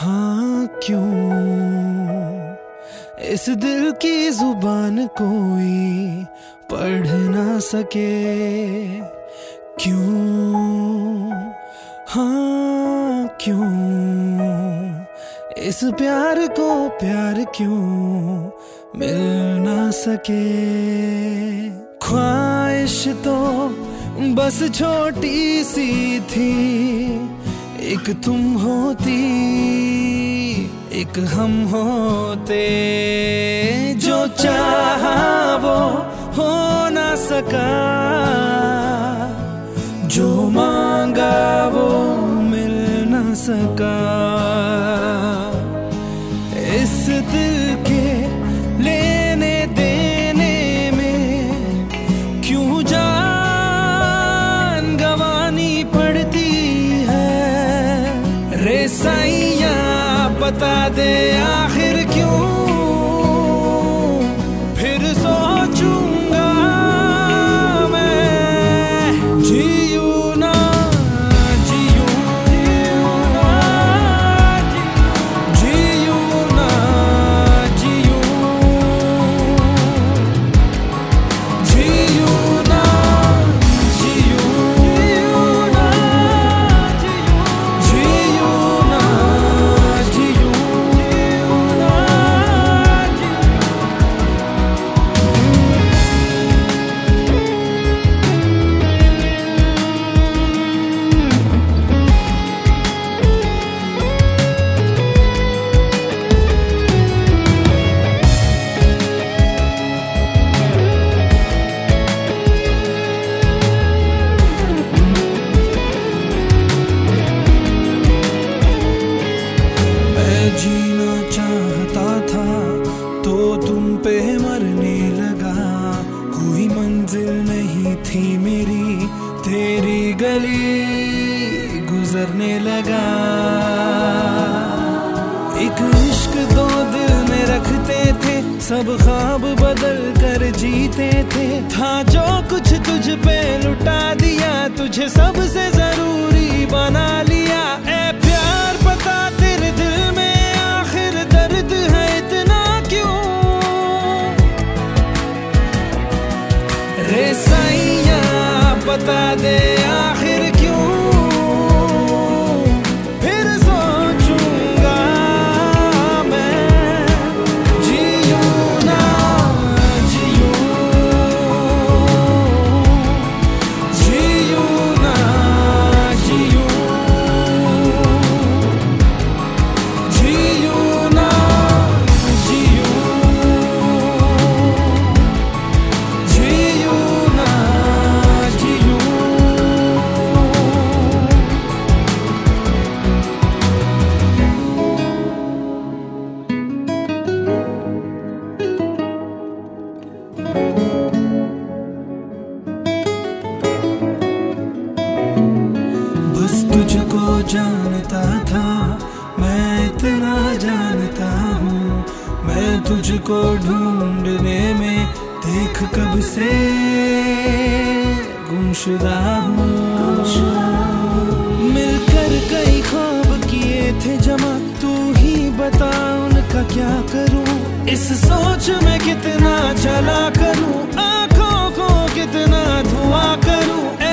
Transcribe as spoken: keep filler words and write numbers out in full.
हाँ क्यों इस दिल की जुबान कोई पढ़ ना सके, क्यों हाँ क्यों इस प्यार को प्यार क्यों मिल ना सके। ख्वाहिश तो बस छोटी सी थी, एक तुम होती एक हम होते, जो चाहा वो हो ना सका, जो मांगा वो मिल ना सका। इस दिल के लेने देने में क्यों जान गंवानी पड़ती है। रे साईया बता दे आखिर क्यों, फिर सोचूंगा मैं जियूं ना जियूं, जियूं ना जियूं, जियूं ना जियूं, जियूं ना जियूं, जियूं ना जीना चाहता था तो तुम पे मरने लगा। कोई मंजिल नहीं थी मेरी, तेरी गली गुजरने लगा। एक इश्क दो दिल में रखते थे, सब ख्वाब बदल कर जीते थे। था जो कुछ तुझ पे लुटा दिया, तुझे सबसे जरूरी बना लिया। ए प्यार पता तेरे दिल में दर्द है इतना क्यों। रे साईया बता दे आखिर क्यों, फिर सोचूंगा मैं जियूं ना जियूं, जियूं ना जियूं, जियूं तुझको जानता था मैं, इतना जानता हूँ मैं तुझको ढूंढने में देख कब से गुमशुदा हूँ। मिलकर कई ख्वाब किए थे जमा, तू ही बता उनका क्या करूँ। इस सोच में कितना जला करूँ, आँखों को कितना धुआं करूँ।